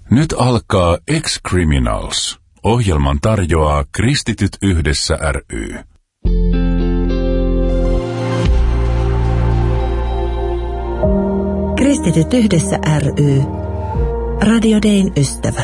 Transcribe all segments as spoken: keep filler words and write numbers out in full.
Nyt alkaa Ex-Criminals. Ohjelman tarjoaa Kristityt yhdessä ry. Kristityt yhdessä ry. Radio Dayn ystävä.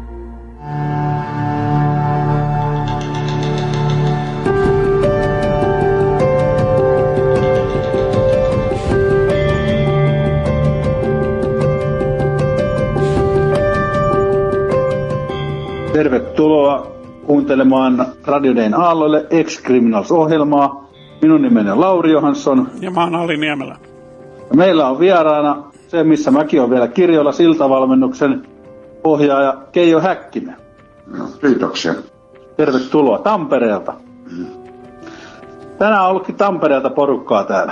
Tervetuloa kuuntelemaan Radio Dayn aalloille Ex-Criminals-ohjelmaa. Minun nimeni on Lauri Johansson. Ja mä oon Ali Niemelä. Meillä on vieraana se, missä mäkin on vielä kirjoilla, siltavalmennuksen ohjaaja Keijo Häkkinen. No, kiitoksia. Tervetuloa Tampereelta. Mm. Tänään on ollutkin Tampereelta porukkaa täällä.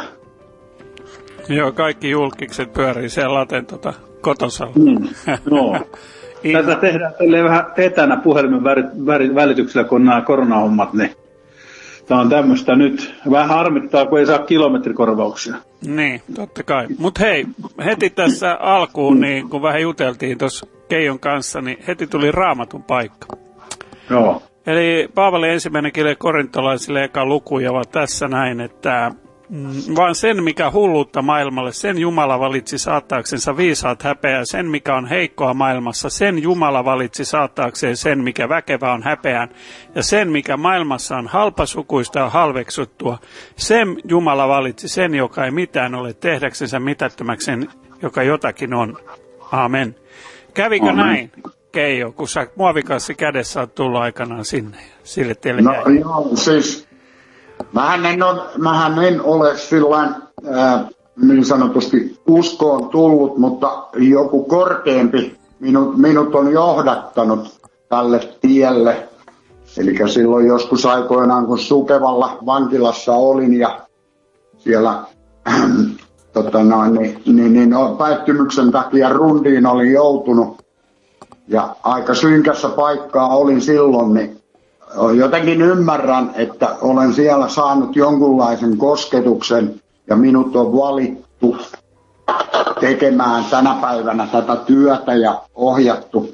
Joo, kaikki julkikset pyörii siellä laten tota, kotosalla. Mm. No. Tätä tehdään vähän etänä puhelimen välityksellä, kun on nämä koronahommat, niin tämä on tämmöistä nyt. Vähän harmittaa, kun ei saa kilometrikorvauksia. Niin, totta kai. Mutta hei, heti tässä alkuun, niin kun vähän juteltiin tuossa Keijon kanssa, niin heti tuli Raamatun paikka. Joo. Eli Paavali ensimmäinen kirje korintolaisille eka luku, ja vaan tässä näin, että Mm, vaan sen, mikä hulluutta maailmalle, sen Jumala valitsi saattaaksensa viisaat häpeää. Sen, mikä on heikkoa maailmassa, sen Jumala valitsi saattaakseen sen, mikä väkevä on häpeään. Ja sen, mikä maailmassa on halpasukuista ja halveksuttua, sen Jumala valitsi sen, joka ei mitään ole, tehdäksensä mitättömäksen, joka jotakin on. Amen. Kävikö Amen. Näin, Keijo, kun sä muovikassi kädessä oot tullut aikanaan sinne? Sille teille no jäi. Joo, siis... Mähän en ole, mähän en ole sillain, ää, niin sanotusti uskoon tullut, mutta joku korkeampi minut, minut on johdattanut tälle tielle. Eli silloin joskus aikoinaan, kun Sukevalla vankilassa olin ja siellä äh, tota noin, niin, niin, niin päihtymyksen takia rundiin olin joutunut. Ja aika synkässä paikkaa olin silloin, niin jotenkin ymmärrän, että olen siellä saanut jonkunlaisen kosketuksen ja minut on valittu tekemään tänä päivänä tätä työtä ja ohjattu,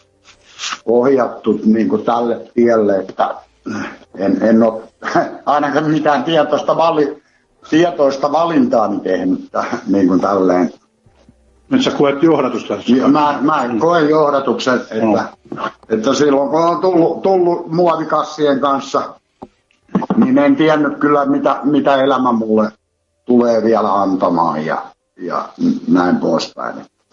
ohjattu niin kuin tälle tielle, että en, en ole ainakaan mitään tietoista, vali, tietoista valintaani tehnyt niin kuin tälleen. Nyt sä koet johdatusta? Mä, mä koen johdatuksen, että, no. että silloin kun on tullut, tullut muovikassien kanssa, niin en tiennyt kyllä, mitä, mitä elämä mulle tulee vielä antamaan ja, ja näin poispäin.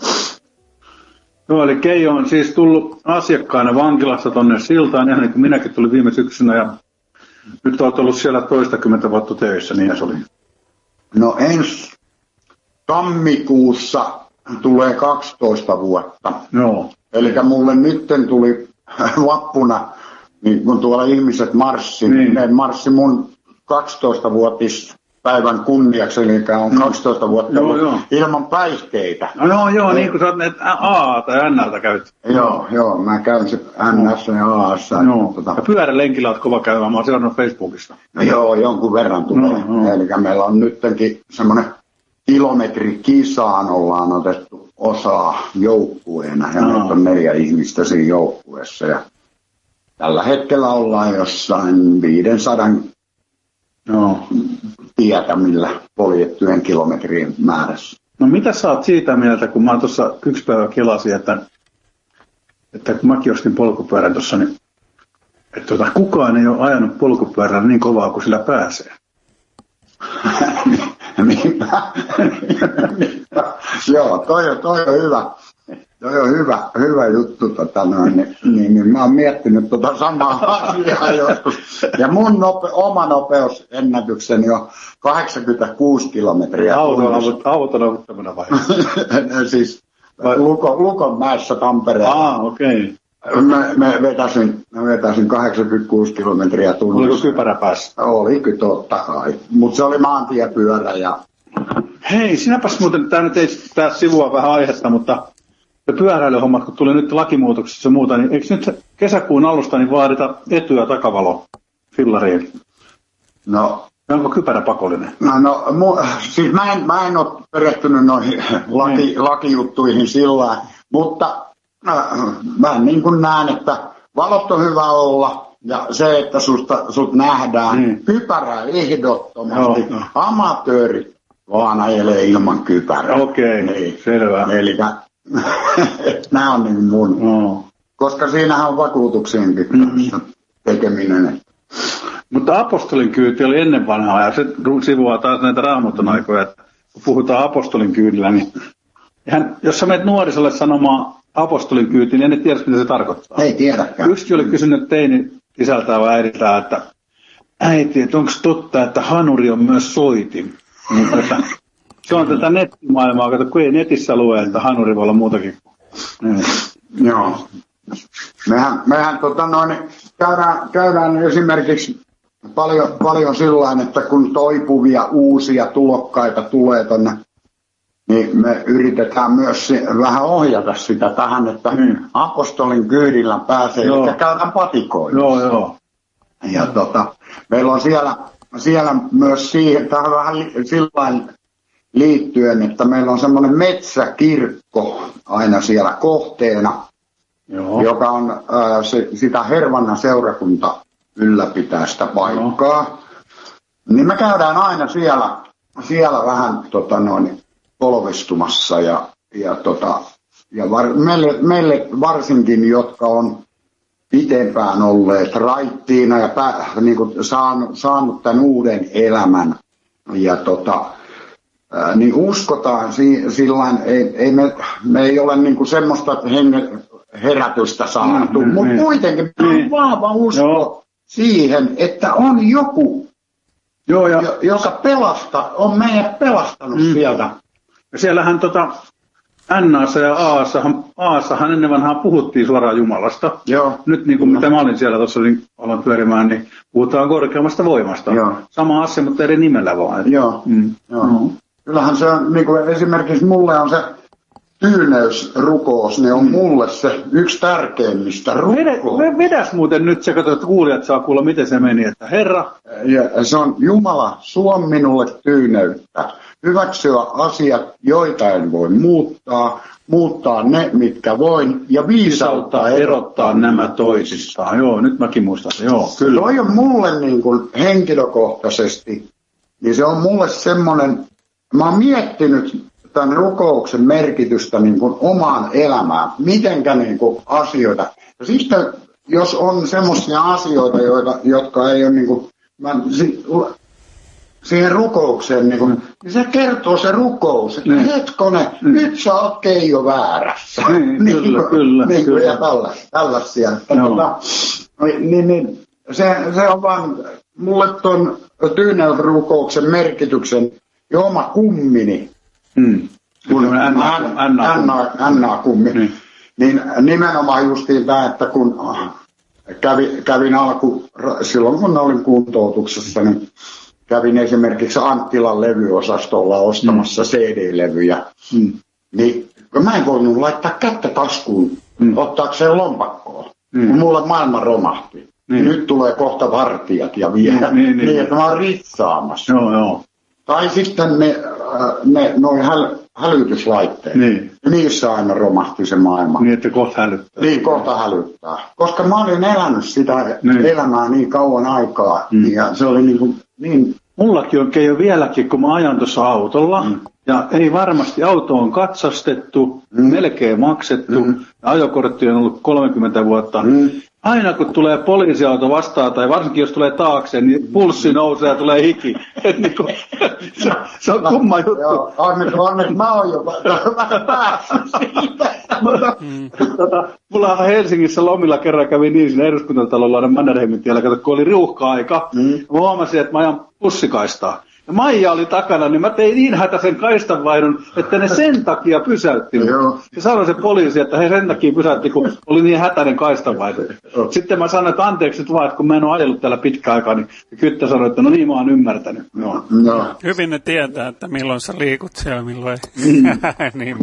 Joo, eli Keijo on siis tullut asiakkaana vankilassa tonne Siltaan, ihan niin kuin minäkin tulin viime syksynä, ja nyt olet ollut siellä toistakymmentä vuotta töissä, niin se oli. No ensi tammikuussa tulee kaksitoista vuotta. Joo. Eli mulle nytten tuli vappuna, niin kun tuolla ihmiset marssi, niin ne marssi mun kaksitoistavuotispäivän kunniaksi, eli on kaksitoista vuotta joo, joo. ilman päihteitä. No, no joo, niin kuin sä oot A tai N:ltä käyt. Joo, joo, mä käyn se N:ssä ja A:ssa. Joo, tota... ja pyörälenkillä oot kova käymään, mä oon seurannut Facebookista. No joo, jonkun verran tulee. No, no. Eli meillä on nyttenkin semmoinen kilometrikisaan ollaan otettu osaa joukkueena ja meitä on neljä ihmistä siinä joukkueessa ja tällä hetkellä ollaan jossain viisisataa no, tietämillä poljettujen kilometrien määrässä. No mitä sä oot siitä mieltä, kun mä tuossa yksi päivä kelasin, että, että kun mäkin ostin polkupyörän tuossa, niin että tuota, kukaan ei ole ajanut polkupyörällä niin kovaa kuin sillä pääsee. Niinpä. Joo, toi, toi on hyvä. Toi on hyvä, hyvä juttu. Tota, noin, niin, niin, niin, mä oon miettinyt tota samaa asiaa joskus. Ja mun nope, oma nopeusennätykseni on kahdeksankymmentäkuusi kilometriä. Auton avuttamana vai? Siis Lukon, Lukonmäessä Tampereella. Ah, okei. Okay. Mä, mä, vetäsin, mä vetäsin kahdeksankymmentäkuusi kilometriä tunnissa. Oliko kypärä päässä? Oli kyllä totta kai. Mutta se oli maantiepyörä. Ja... Hei, sinäpäs muuten, tää nyt ei tää sivua vähän aihetta, mutta pyöräilyhommat, kun tuli nyt lakimuutoksissa ja muuta, niin eikö nyt kesäkuun alusta niin vaadita etu- ja takavalo fillariin? No. Onko kypärä pakollinen? No, no mu, siis mä en, mä en ole perehtynyt noihin laki, lakijuttuihin sillä, mutta mä niin kuin näen, että valot on hyvä olla ja se, että susta, sut nähdään. Mm. Kypärä ehdottomasti. Joo, no. Amatöörit vaan ajelee ilman kypärää. Okei, okay, niin. Selvä. Eli nämä on niin mun. No. Koska siinähän on vakuutuksienkin mm-hmm. tekeminen. Mutta apostolin kyyti oli ennen vanhaa ja se sivuaa taas näitä Raamatun aikoja, että kun puhutaan apostolin kyydillä, niin ihan, jos sä menet nuorisolle sanomaan apostolin kyyti, niin en tiedä, mitä se tarkoittaa. Ei tiedäkään. Yksi oli kysynyt teini isältään vai äidiltään, että äiti, että onko totta, että hanuri on myös soitin? Niin, että, se on tätä nettimaailmaa, kato, kun ei netissä lue, että hanuri voi olla muutakin. Niin. Joo. Mehän, mehän tota noin, käydään, käydään esimerkiksi paljon, paljon sillain, että kun toipuvia uusia tulokkaita tulee tonne, niin me yritetään myös vähän ohjata sitä tähän, että hmm. apostolin kyydillä pääsee, eli käydään patikoilla. Joo, joo. Ja tota, meillä on siellä, siellä myös siihen, tähän vähän sillain liittyen, että meillä on semmoinen metsäkirkko aina siellä kohteena, joo. joka on äh, se, sitä Hervannan seurakunta ylläpitää sitä paikkaa. Joo. Niin me käydään aina siellä, siellä vähän tota noin, polvistumassa ja, ja, tota, ja var, meille, meille varsinkin, jotka on pitempään olleet raittiina ja pä, niin kuin saanut, saanut tämän uuden elämän ja tota, ää, niin uskotaan si, sillain, ei, ei me, me ei ole niin kuin semmoista hengen herätystä saatu, mm, mutta mm, kuitenkin mm, on vahva usko joo. siihen, että on joku, joo, ja, joka pelasta, on meidät pelastanut mm. sieltä. Ja siellähän tota, N-assa ja A-assahan, A-assahan ennen vanhaan puhuttiin suoraan Jumalasta. Joo. Nyt niin kuin no. mitä mä olin siellä tuossa, niin aloin pyörimään, niin puhutaan korkeammasta voimasta. Joo. Sama asia, mutta eri nimellä vaan. Joo. Mm. Joo. Mm. Kyllähän se on, niin kuin esimerkiksi mulle on se tyyneysrukous, niin on mulle se yksi tärkeimmistä rukous. Vedäs muuten nyt se, kato, että kuulijat saa kuulla, miten se meni, että Herra. Ja se on Jumala, suo minulle tyyneyttä. Hyväksyä asiat, joita en voi muuttaa, muuttaa ne, mitkä voin, ja viisauttaa erottaa nämä toisistaan. Joo, nyt mäkin muistan. Joo, kyllä. Toi on mulle niin kuin henkilökohtaisesti, niin se on mulle semmoinen, mä oon miettinyt tämän rukouksen merkitystä niin kuin omaan elämään, mitenkä niin kuin asioita. Ja sitten, jos on semmoisia asioita, joita, jotka ei ole niin kuin, mä, siihen rukoukseen, niin, kun, niin se kertoo se rukous, että mm. hetkone, mm. nyt sä oot Keijo väärässä. Mm, niin, kyllä, kun, kyllä. Niin kyllä. Ja tällas, tällaisia. Tota, niin, niin, se, se on vaan mulle ton tyyneysrukouksen merkityksen ja oma kummini. Mm. Kun Anna-kummi. Mm. Niin nimenomaan justiin tämä, että kun kävin, kävin alku, silloin kun olin kuntoutuksessa, niin kävin esimerkiksi Anttilan levyosastolla ostamassa mm. C D-levyjä. Mm. Niin mä en voinut laittaa kättä taskuun mm. ottaakseen lompakkoon, mm. kun mulle maailma romahti. Mm. Nyt tulee kohta vartijat ja vie. Mm. Niin, niin, niin, että mä oon ritsaamassa. Joo, joo. Tai sitten ne, ne noin häl, hälytyslaitteet. Niin. Niissä aina romahti se maailma. Niin, että kohta hälyttää. Niin, kohta hälyttää. Koska mä olin elänyt sitä niin. elämää niin kauan aikaa. Mm. Ja se oli niin kuin, niin... Mullakin on Keijo vieläkin, kun mä ajan tuossa autolla. Mm. Ja ei varmasti, auto on katsastettu, mm. melkein maksettu. Mm. Ajokortti on ollut kolmekymmentä vuotta. Mm. Aina kun tulee poliisiauto vastaan, tai varsinkin jos tulee taakse, niin pulssi nousee ja tulee hiki. niin kuin, se, se on kumma juttu. Joo, onneksi, onneksi mä oon jo vähän päässyt siitä. tota, mullahan Helsingissä lomilla kerran kävi niin siinä eduskuntatalolla Mannerheimin tiellä, kato, kun oli ruuhka-aika. Mm. Mä huomasin, että mä ajan pussikaistaa. Ja Maija oli takana, niin mä tein niin hätäisen kaistanvaihdon, että ne sen takia pysäytti. Ja sanoi se poliisi, että he sen takia pysäytti, kun oli niin hätäinen kaistanvaihdo. Sitten mä sanoin, että anteeksi nyt vaan, että kun mä en ole ajellut täällä pitkä aikaa, niin Kyttä sanoi, että no niin mä oon ymmärtänyt. No. No. Hyvin ne tietää, että milloin sä liikut siellä, milloin ei. niin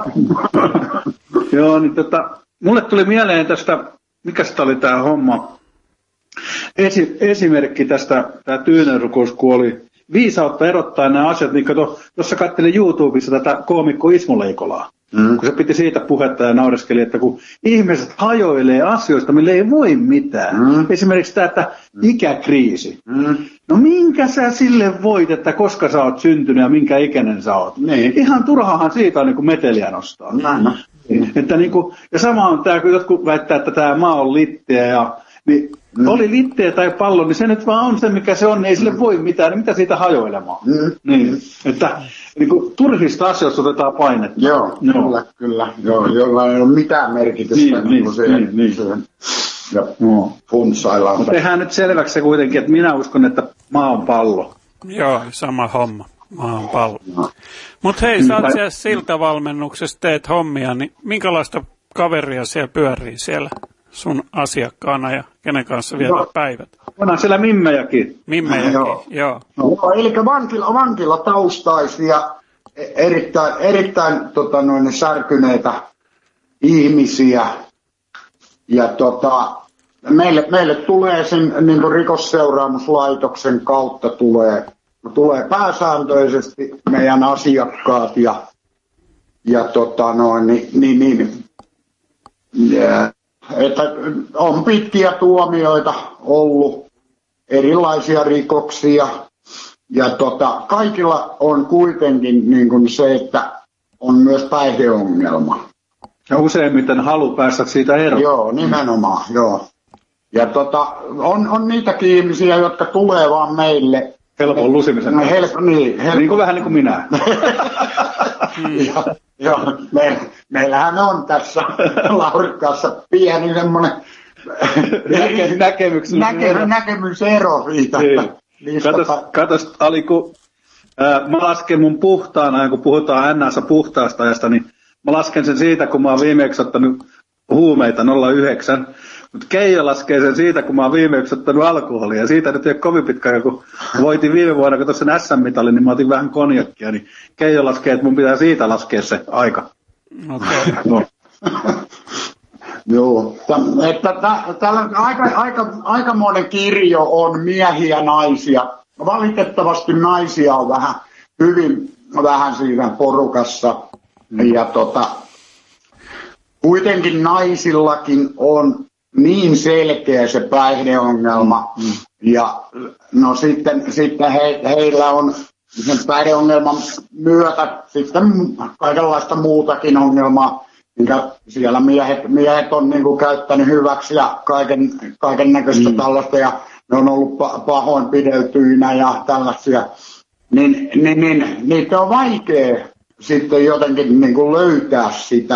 Joo, niin tota, mulle tuli mieleen tästä, mikä sitä oli tää homma, Esi- esimerkki tästä, tää tyynenrukous, kun oli viisautta erottaa nämä asiat, niin kato, jos sä katselin YouTubessa tätä koomikko Ismo Leikolaa, mm. kun se piti siitä puhetta ja naureskeli, että kun ihmiset hajoilee asioista, millä ei voi mitään. Mm. Esimerkiksi tämä, että ikäkriisi. Mm. No minkä sä sille voit, että koska sä oot syntynyt ja minkä ikäinen sä oot? Niin. Ihan turhahan siitä on niin kuin meteliä nostaa. Mm. Niin. Että niin kuin, ja sama on tämä, kun jotkut väittää, että tämä maa on litteä ja niin mm. oli litteä tai pallo, niin se nyt vaan on se, mikä se on, niin ei sille voi mitään, niin mitä siitä hajoilemaan? Mm. Niin, että niin kuin, turhista asioista otetaan painetta. Joo, Joo. kyllä, kyllä. Joo, jolla ei ole mitään merkitystä. Niin, niin, siihen, niin, niin. Siihen. Ja no, funtsaillaan. Mutta tehdään nyt selväksi se kuitenkin, että minä uskon, että maa on pallo. Joo, sama homma. Maa on pallo. No. Mutta hei, sä oot siellä siltavalmennuksessa, teet hommia, niin minkälaista kaveria siellä pyörii siellä sun asiakkaana ja kenen kanssa vietät no. päivät? Onhan siellä mimmejäkin. Mimmejäkin, joo. joo. No. No, eli vankila, vankila taustaisia, erittäin, erittäin tota, noin särkyneitä ihmisiä. Ja tota, meille, meille tulee sen niin kuin rikosseuraamuslaitoksen kautta tulee, tulee pääsääntöisesti meidän asiakkaat ja, ja tota noin, niin, niin, niin yeah. Että on pitkiä tuomioita ollut, erilaisia rikoksia ja tota, kaikilla on kuitenkin niin kuin se, että on myös päihdeongelma. Ja useimmiten halu päästä siitä eroon. Joo, nimenomaan, joo. Ja tota, on, on niitäkin ihmisiä, jotka tulee vaan meille. Helpon lusimisen. No, help, niin, help... niin kuin vähän niin kuin minä. ja, joo, me, meillähän on tässä Laurikkaassa pieni semmoinen Näke, näkemyksen näke, näkemysero siitä. Niin. Katos, katos Ali, kun ää, mä lasken mun puhtaana, kun puhutaan N A:ssa puhtaasta ajasta, niin mä lasken sen siitä, kun mä oon viimeksi ottanut huumeita nolla yhdeksän. Mutta Keijo laskee sen siitä, kun mä oon viimeksi ottanut alkoholia. Ja siitä nyt ei ole kovin pitkä, kun voitin viime vuonna, kun tuossa S M-mitalin, niin mä otin vähän konjakkia. Niin Keijo laskee, että mun pitää siitä laskea se aika. Okei. Okay. No. Joo. Että tällä aika, aika, aikamoinen kirjo on miehiä ja naisia. Valitettavasti naisia on vähän, hyvin vähän siinä porukassa. Ja tota, kuitenkin naisillakin on niin selkeä se päihdeongelma. Mm. Ja no sitten, sitten he, heillä on sen päihdeongelman myötä sitten kaikenlaista muutakin ongelmaa, minkä siellä miehet, miehet on niin kuin käyttänyt hyväksi ja kaiken, kaiken näköistä mm. tällaista. Ja ne on ollut pahoinpideltyinä ja tällaisia. Niin, niin, niin niitä on vaikea sitten jotenkin niin kuin löytää sitä.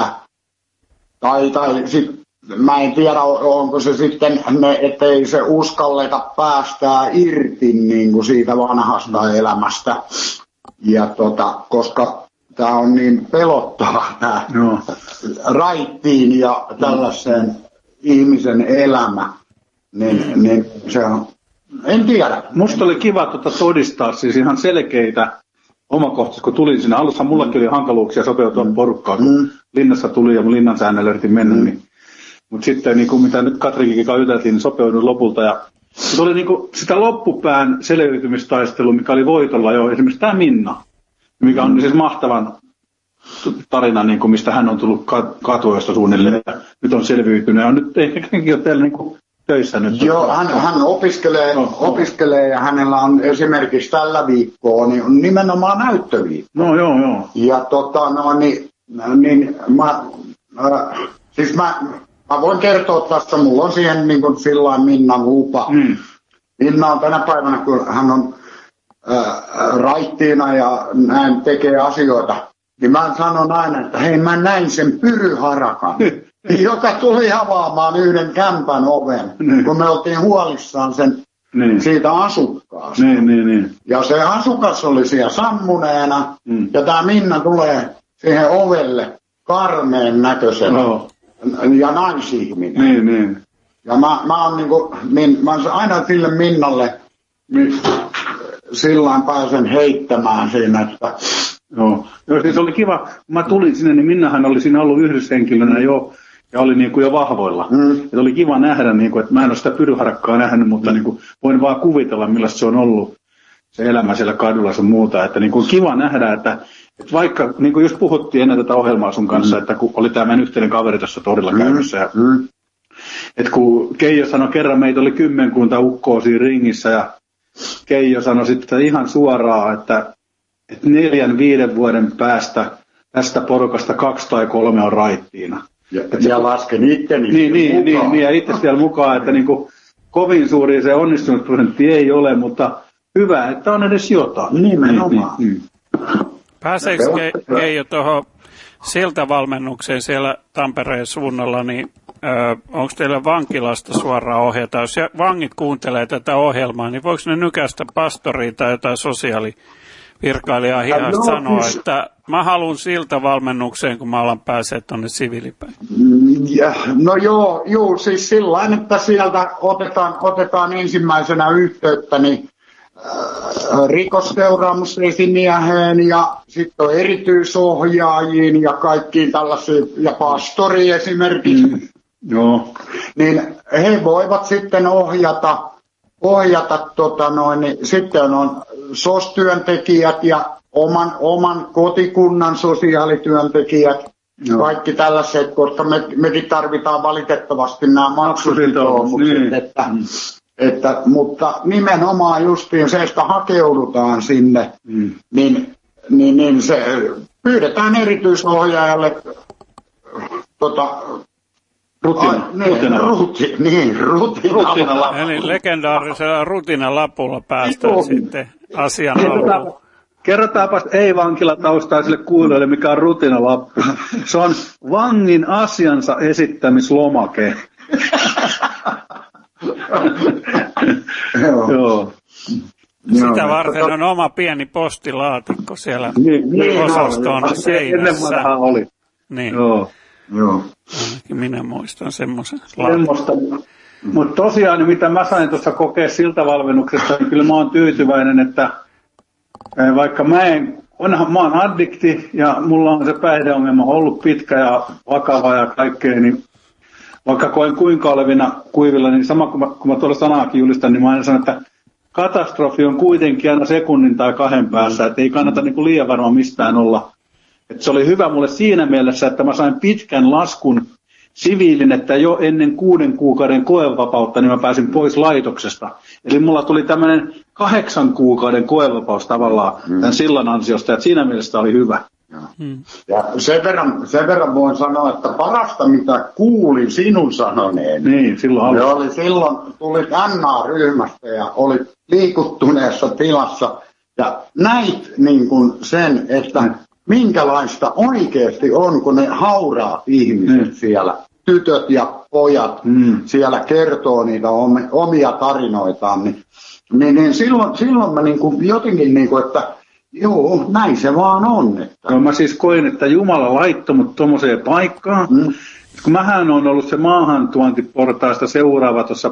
Tai, tai sit, mä en tiedä, onko se sitten, ne, ettei se uskalleta päästää irti niin kuin siitä vanhasta elämästä. Ja tota, koska tämä on niin pelottava tämä no. raittiin ja tällaisen no. ihmisen elämä, niin, mm. niin se on, en tiedä. Musta oli kiva tuota todistaa siis ihan selkeitä omakohtaisesti, kun tulin sinne. Alussahan mullakin oli hankaluuksia sopeutua mm. porukkaan, kun mm. linnassa tuli ja mun linnan säännöllä yritin mennä. Mm. Niin. Mutta sitten, niin kuin mitä nyt Katrikinkin kanssa juteltiin, niin sopeudun lopulta. Ja se oli niin kuin sitä loppupään selviytymistaistelua, mikä oli voitolla jo. Esimerkiksi tämä Minna, mikä on mm. siis mahtavan tarina, niin kuin mistä hän on tullut katuoista suunnilleen. Ja nyt on selviytynyt ja on nyt ehkä on teillä niin kuin töissä nyt. Joo, hän, hän opiskelee, no, opiskelee ja hänellä on esimerkiksi tällä viikkoa niin on nimenomaan näyttöviikko. No joo, joo. Ja tota, no niin, niin mä, äh, siis mä, mä voin kertoa tässä, mulla on siihen niin kuin sillain Minnan lupa. Mm. Minna on tänä päivänä, kun hän on äh, raittiina ja näin tekee asioita, niin mä sanon aina, että hei, mä näin sen pyryharakan. joka tuli avaamaan yhden kämpän oven, niin. kun me oltiin huolissaan sen, niin. siitä asukkaasta. Niin, niin, niin. Ja se asukas oli siellä sammuneena, mm. ja tämä Minna tulee siihen ovelle karmeen näköisenä, no. ja naisihminen. Niin, niin. Ja mä, mä oon niinku, min, mä aina sille Minnalle niin, sillain pääsen heittämään siinä, että... Joo, Joo siis oli kiva, kun mä tulin sinne, niin Minnahan oli siinä ollut yhdessä henkilönä jo, ja oli niin kuin jo vahvoilla. Mm. Et oli kiva nähdä, niin kuin, että mä en ole sitä pyryharakkaa nähnyt, mutta niin kuin, voin vaan kuvitella, millaista se on ollut, se elämä siellä kadulla ja muuta. Että niin kuin kiva nähdä, että että vaikka, niin kuin just puhuttiin ennen tätä ohjelmaa sun kanssa, mm. että kun oli tämä meidän yhteinen kaveri tuossa torilla mm. käymässä, ja, mm. että kun Keijo sanoi kerran, meitä oli kymmenkunta ukkoa siinä ringissä, ja Keijo sanoi sitten ihan suoraan, että, että neljän, viiden vuoden päästä tästä porukasta kaksi tai kolme on raittiina. Ja, ja lasken itteni niin, niin, niin, niin, ja itse siellä mukaan, että niin kuin, kovin suuri se onnistumisprosentti ei ole, mutta hyvä, että on edes jotain. Nimenomaan. Niin, niin. Pääseekö Keijo tuohon siltavalmennukseen siellä Tampereen suunnalla, niin onko teillä vankilasta suoraan ohjata? Jos vangit kuuntelee tätä ohjelmaa, niin voiko ne nykäistä pastoria tai jotain sosiaalivirkailijaa hihasta sanoa, että mä haluan siltavalmennukseen, kun mä alan pääsee tuonne siviilipäin? Ja, no joo, joo, siis sillain, että sieltä otetaan, otetaan ensimmäisenä yhteyttä, niin rikosseuraamusesimieheen ja sitten on erityisohjaajiin ja kaikkiin tällaisiin, ja pastori esimerkiksi. Mm, joo. Niin he voivat sitten ohjata, ohjata tota noin, niin sitten on S O S-työntekijät ja oman, oman kotikunnan sosiaalityöntekijät. Joo. Kaikki tällaiset, koska me, mekin tarvitaan valitettavasti nämä maksusitoumukset, niin. että mm. Että, mutta nimenomaan justiin se, että hakeudutaan sinne, mm. niin, niin, niin se pyydetään erityisohjaajalle tota, rutina, a, niin, rutina. Ruti, niin, rutina. Eli legendaarisella rutinalapulla päästään Joo. sitten asian alkuun. Kerrotaanpas ei-vankilataustaisille kuulijoille, mikä on rutinalappu. Se on vangin asiansa esittämislomake. Joo. Joo. Sitä varten on oma pieni postilaatikko siellä niin, niin, osaston no, seinässä. Ennen oli. Niin. Joo. Joo. Ainakin minä muistan semmoisen Semmosta. Mutta tosiaan, niin mitä mä sain tuossa kokea siltavalmennuksesta, niin kyllä mä oon tyytyväinen, että vaikka mä en, onhan mä oon addikti ja mulla on se päihdeongelma ollut pitkä ja vakava ja kaikkea, niin vaikka koen kuinka olevina kuivilla, niin sama kuin mä, kun mä tuolla sanaakin julistan, niin mä aina sanon, että katastrofi on kuitenkin aina sekunnin tai kahden päässä, että ei kannata niin kuin liian varma mistään olla. Että se oli hyvä mulle siinä mielessä, että mä sain pitkän laskun siviilin, että jo ennen kuuden kuukauden koevapautta, niin mä pääsin pois laitoksesta. Eli mulla tuli tämmöinen kahdeksan kuukauden koevapaus tavallaan mm. tämän sillan ansiosta, että siinä mielessä oli hyvä. Hmm. Ja sen verran, sen verran voin sanoa, että parasta mitä kuulin sinun sanoneen, niin, silloin, oli silloin tulit N A-ryhmästä ja olit liikuttuneessa tilassa ja näit niin kuin sen, että hmm. minkälaista oikeasti on, kun ne hauraat ihmiset hmm. siellä, tytöt ja pojat hmm. siellä kertoo niitä omia tarinoitaan, niin, niin, niin silloin, silloin mä niin kuin jotenkin, niin kuin, että joo, näin se vaan on. Että... No mä siis koin, että Jumala laittoi mut tommoseen paikkaan. Mm. Kun mähän on ollut se maahantuontiportaista seuraava tuossa,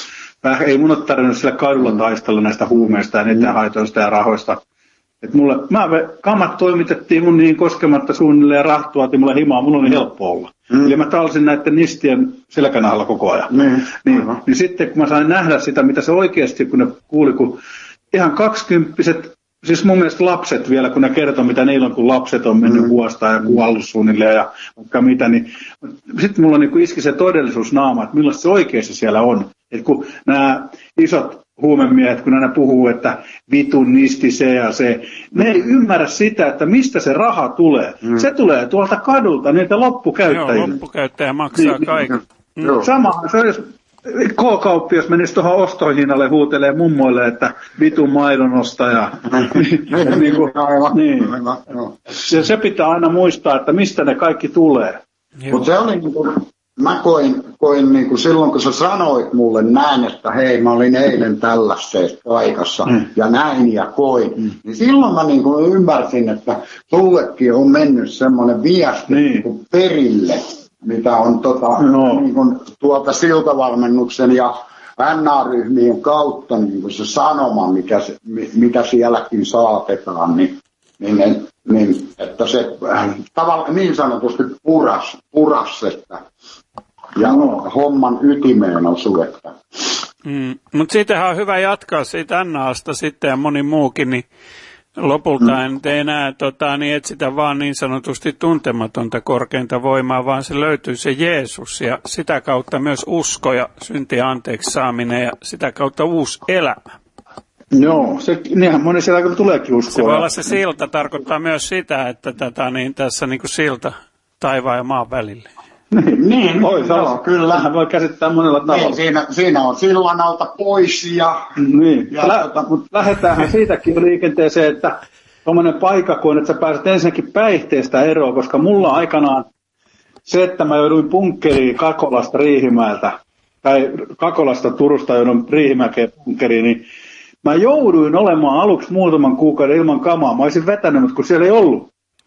ei mun ole tarvinnut sillä kadulla taistella näistä huumeista ja niiden mm. haitoista ja rahoista. Et mulle, mä, kamat toimitettiin mun niin koskematta suunnilleen ja rahtuatiin mulle himaa, mun oli helppo olla. Mm. Eli mä talsin näiden nistien selkänahalla koko ajan. Mm. Niin, uh-huh. niin sitten kun mä sain nähdä sitä, mitä se oikeasti, kun ne kuuli, kun ihan kaksikymppiset, siis mun mielestä lapset vielä, kun ne kertoo, mitä niillä on, kun lapset on mennyt mm. huostaan ja kuollut suunnilleen ja vaikka mitä, niin sitten mulla niin iski se todellisuus naama, että millaista se oikeasti siellä on. Että kun nämä isot huumemiehet, kun ne puhuu, että vitun nisti se ja se, ne ei ymmärrä sitä, että mistä se raha tulee. Mm. Se tulee tuolta kadulta, niiltä loppukäyttäjiltä. Joo, loppukäyttäjä maksaa niin, kaiken. Mm. Samahan se olisi. K-kauppias menisi tuohon ostohinnalle huutelee mummoille, että vitun maidon ostaja. niin kuin, niin. Se, se pitää aina muistaa, että mistä ne kaikki tulee. Mutta se oli niin kuin, mä koin, koin niin kuin silloin, kun sä sanoit mulle näin, että hei, mä olin eilen tällaisessa paikassa mm. ja näin ja koin, mm. niin silloin mä niin kuin ymmärsin, että sullekin on mennyt semmoinen viesti niin. Niin kuin perille. Mitä on tota, no. niin kuin, tuolta siltavalmennuksen ja N A-ryhmien kautta niin kuin se sanoma, mikä, mitä sielläkin saatetaan, niin, niin, niin että se äh, tavallaan niin sanotusti puras, puras että, ja no. homman ytimeen osui. Että. Mm, mutta siitähän on hyvä jatkaa siitä N A:sta sitten ja moni muukin, niin Lopulta en enää tota, niin etsitä vaan niin sanotusti tuntematonta korkeinta voimaa, vaan se löytyy se Jeesus ja sitä kautta myös usko ja syntien anteeksi saaminen ja sitä kautta uusi elämä. Joo, se, niinhän moni siellä kun tuleekin uskoa. Se voi olla se silta, tarkoittaa myös sitä, että tätä, niin tässä niin kuin silta taivaan ja maan välille. Niin, niin Oi, joo, kyllä. Hän voi käsittää monella tavalla. Niin, siinä, siinä on sillan alta pois ja... Niin, ja Lä, tota... mutta lähdetäänhän siitäkin liikenteeseen, että tuommoinen paikka, kun että sä pääset ensinnäkin päihteestä eroon, koska mulla aikanaan se, että mä jouduin bunkkeriin Kakolasta Riihimäeltä, tai Kakolasta Turusta joudun Riihimäkeen bunkkeriin, niin mä jouduin olemaan aluksi muutaman kuukauden ilman kamaa. Mä olisin vetänyt, mutta kun siellä ei ollut.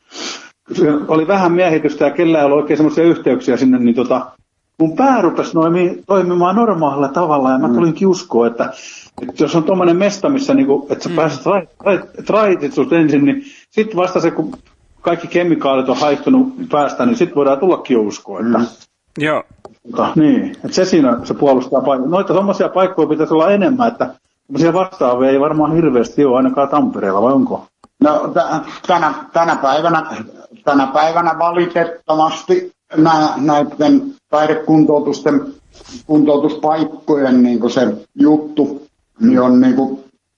Oli vähän miehitystä ja kellään ei ollut oikein semmoisia yhteyksiä sinne, niin tota, mun pää rupesi noimi, toimimaan normaalilla tavalla ja mä tulinkin uskoon, että, että jos on tommoinen mesta, missä niinku, että sä mm. pääset raititsut ensin, niin sit vasta se, kun kaikki kemikaalit on haihtunut päästä, niin sit voidaan tullakin uskoon. Että, mm. Joo. Tota, niin, että se siinä se puolustaa paikkaa. Noita tommosia paikkoja pitäisi olla enemmän, että tommosia vastaavia ei varmaan hirveästi ole ainakaan Tampereella, vai onko? No t- tänä, tänä, päivänä, tänä päivänä valitettavasti nää, näiden taidekuntoutusten kuntoutuspaikkojen niin se juttu niin on niin kuin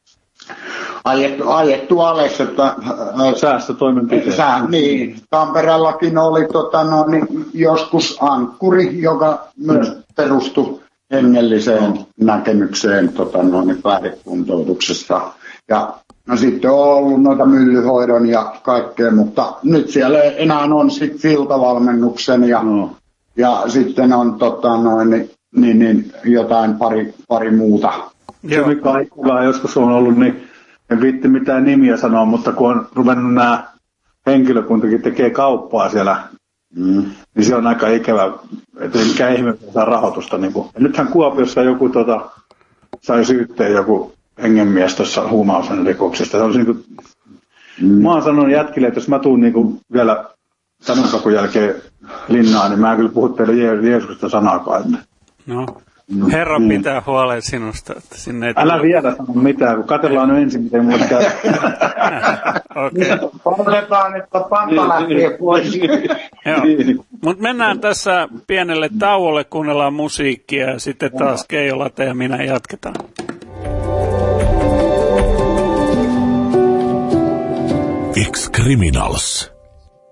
ajettu, ajettu alas, että säästötoimenpiteet. Sää, niin, Tampereellakin oli tota, no, niin, joskus ankkuri, joka myös perustui hengelliseen näkemykseen tota, no, niin, taidekuntoutuksessa. Ja no sitten on ollut noita myllyhoidon ja kaikkea, mutta nyt siellä enää on sitten siltavalmennuksen ja, no. ja sitten on tota, noin, niin, niin, niin, jotain pari, pari muuta. Se mikä on joskus on ollut, niin en viitti mitään nimiä sanoa, mutta kun on ruvennut nämä henkilökuntakin tekee kauppaa siellä, mm. niin se on aika ikävä, että ei mikään ihme saa rahoitusta. Niin kuin. Ja nythän Kuopiossa joku tota, sai syytteen joku hengenmies tuossa huumausainerikoksesta. Niin kuin, mm. Mä oon sanonut jätkille, että jos mä tuun niin vielä sanonkakun jälkeen linnaan, niin mä en kyllä puhu teille Je- Jeesuksesta sanaakaan. Että. No. Herra mm. pitää huoleen sinusta, että sinne ei Älä tule. vielä sano mitään, kun katsellaan nyt ensin, miten mulle käy. Okei. Poltetaan, että panta lähtee pois. Joo. Mutta mennään tässä pienelle tauolle, kuunnellaan musiikkia ja sitten taas Keijo Late ja minä jatketaan. Ex-Criminals.